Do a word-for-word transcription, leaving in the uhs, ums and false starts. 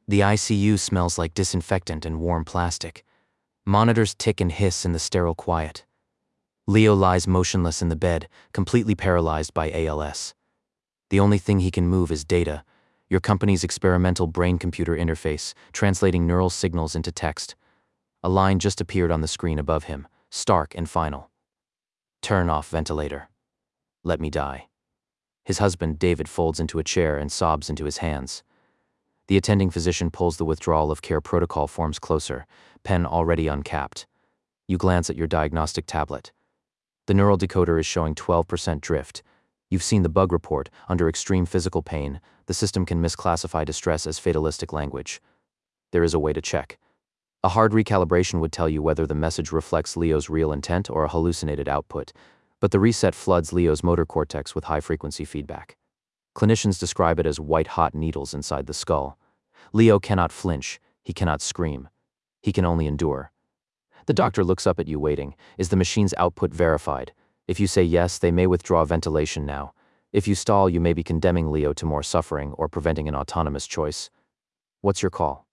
The I C U smells like disinfectant and warm plastic. Monitors tick and hiss in the sterile quiet. Leo lies motionless in the bed, completely paralyzed by A L S. The only thing he can move is data, your company's experimental brain-computer interface, translating neural signals into text. A line just appeared on the screen above him, stark and final. Turn off ventilator. Let me die. His husband, David, folds into a chair and sobs into his hands. The attending physician pulls the withdrawal of care protocol forms closer, pen already uncapped. You glance at your diagnostic tablet. The neural decoder is showing twelve percent drift. You've seen the bug report. Under extreme physical pain, the system can misclassify distress as fatalistic language. There is a way to check. A hard recalibration would tell you whether the message reflects Leo's real intent or a hallucinated output, but the reset floods Leo's motor cortex with high-frequency feedback. Clinicians describe it as white-hot needles inside the skull. Leo cannot flinch. He cannot scream. He can only endure. The doctor looks up at you waiting. Is the machine's output verified? If you say yes, they may withdraw ventilation now. If you stall, you may be condemning Leo to more suffering or preventing an autonomous choice. What's your call?